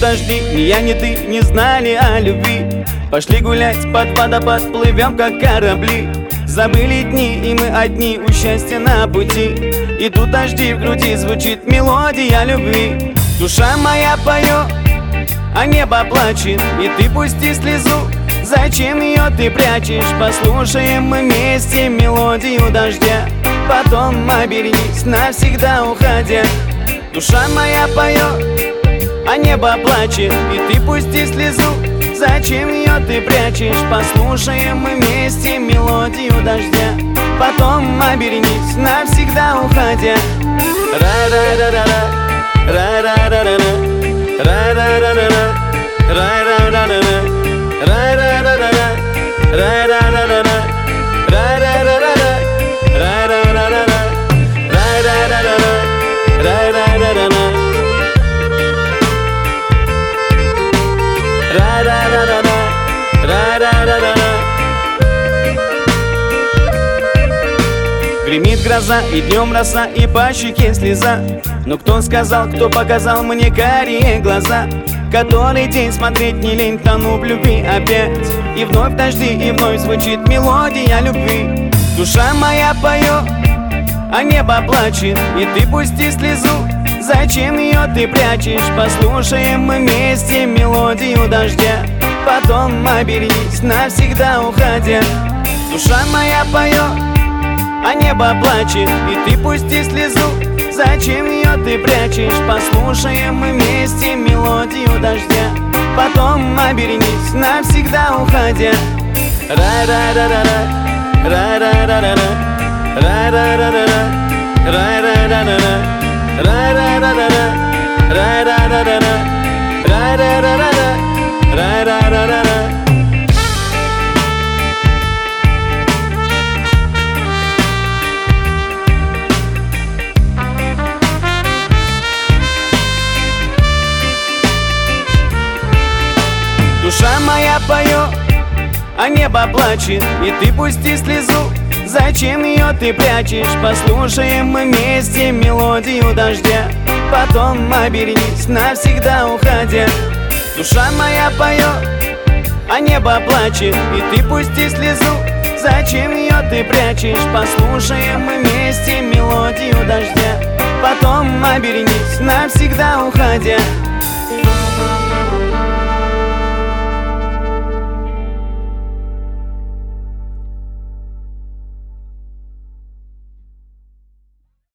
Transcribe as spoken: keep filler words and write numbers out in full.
дожди, ни я, ни ты не знали о любви. Пошли гулять под водопад, плывем как корабли. Забыли дни, и мы одни, у счастья на пути. И тут дожди в груди, звучит мелодия любви. Душа моя поет, а небо плачет, и ты пусти слезу. Зачем ее ты прячешь? Послушаем мы вместе мелодию дождя. Потом обернись, навсегда уходя. Душа моя поет, а небо плачет, и ты пусти слезу. Зачем ее ты прячешь? Послушаем мы вместе мелодию дождя. Потом обернись, навсегда уходя. Ра-ра-ра-ра-ра, ра-ра-ра-ра-ра, ра-ра-ра-ра-ра, ра-ра-ра-ра-ра, ра-ра-ра-ра-ра, ра-ра-ра-ра-ра, ра-ра-ра-ра-ра, ра-ра-ра-ра-ра, ра-ра-ра-ра-ра, ра-ра-ра-ра-ра. Гремит гроза, и днем роса, и по щеке слеза. Но кто сказал, кто показал мне карие глаза? Который день смотреть не лень, тону в любви опять. И вновь дожди, и вновь звучит мелодия любви. Душа моя поет, а небо плачет, и ты пусти слезу. Зачем ее ты прячешь? Послушаем мы вместе мелодию дождя. Потом обернись, навсегда уходя. Душа моя поет, а небо плачет, и ты пусти слезу. Зачем ее ты прячешь? Послушаем мы вместе мелодию дождя. Потом обернись, навсегда уходя. Ра-ра-ра-ра-ра, ра-ра-ра-ра-ра, ра-ра-ра-ра-ра, ра-ра-ра-ра-ра, ра-ра-ра-ра-ра, ра-ра-ра-ра-ра, ра-ра-ра-ра-ра, ра-ра-ра-ра-ра. Душа моя поет, а небо плачет, и ты пусти слезу. Зачем ее ты прячешь? Послушаем мы вместе мелодию дождя. Потом обернись, навсегда уходя. Душа моя поет, а небо плачет, и ты пусти слезу. Зачем ее ты прячешь? Послушаем мы вместе мелодию дождя. Потом обернись, навсегда уходя.